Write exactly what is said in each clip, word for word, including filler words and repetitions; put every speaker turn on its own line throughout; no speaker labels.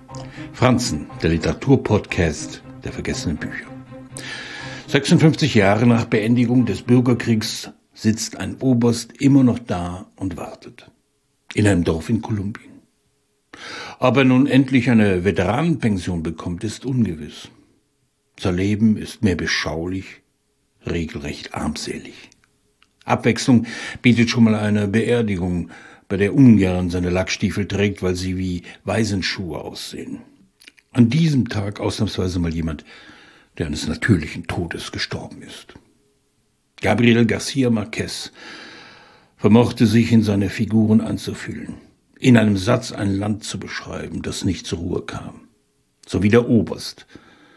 Franzen, der Literaturpodcast der vergessenen Bücher. sechsundfünfzig Jahre nach Beendigung des Bürgerkriegs sitzt ein Oberst immer noch da und wartet. In einem Dorf in Kolumbien. Ob er nun endlich eine Veteranenpension bekommt, ist ungewiss. Sein Leben ist mehr beschaulich, regelrecht armselig. Abwechslung bietet schon mal eine Beerdigung, bei der ungern seine Lackstiefel trägt, weil sie wie Waisenschuhe aussehen. An diesem Tag ausnahmsweise mal jemand, der eines natürlichen Todes gestorben ist. Gabriel García Márquez vermochte sich in seine Figuren einzufühlen, in einem Satz ein Land zu beschreiben, das nicht zur Ruhe kam. So wie der Oberst,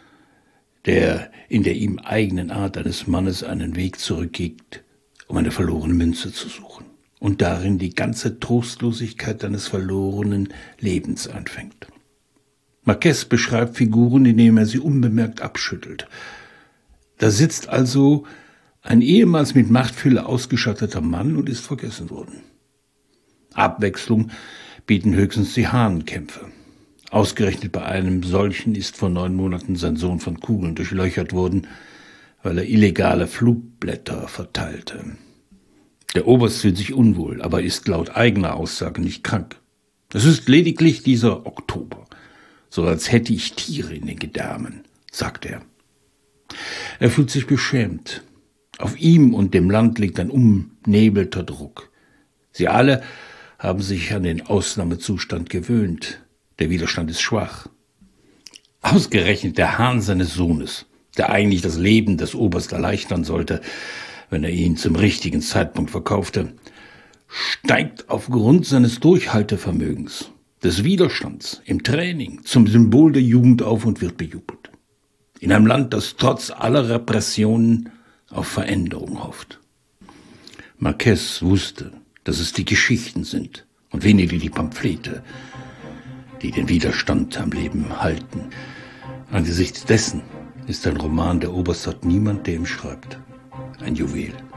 der in der ihm eigenen Art eines Mannes einen Weg zurückgeht, um eine verlorene Münze zu suchen und darin die ganze Trostlosigkeit eines verlorenen Lebens einfängt. Márquez beschreibt Figuren, indem er sie unbemerkt abschüttelt. Da sitzt also ein ehemals mit Machtfülle ausgestatteter Mann und ist vergessen worden. Abwechslung bieten höchstens die Hahnenkämpfe. Ausgerechnet bei einem solchen ist vor neun Monaten sein Sohn von Kugeln durchlöchert worden, weil er illegale Flugblätter verteilte. Der Oberst fühlt sich unwohl, aber ist laut eigener Aussage nicht krank. Es ist lediglich dieser Oktober, so als hätte ich Tiere in den Gedärmen, sagt er. Er fühlt sich beschämt. Auf ihm und dem Land liegt ein umnebelter Druck. Sie alle haben sich an den Ausnahmezustand gewöhnt. Der Widerstand ist schwach. Ausgerechnet der Hahn seines Sohnes, der eigentlich das Leben des Oberst erleichtern sollte, wenn er ihn zum richtigen Zeitpunkt verkaufte, steigt aufgrund seines Durchhaltevermögens, des Widerstands im Training zum Symbol der Jugend auf und wird bejubelt. In einem Land, das trotz aller Repressionen auf Veränderung hofft. Márquez wusste, dass es die Geschichten sind und weniger die Pamphlete, die den Widerstand am Leben halten. Angesichts dessen ist ein Roman Der Oberst hat niemand, der ihm schreibt, ein Juwel.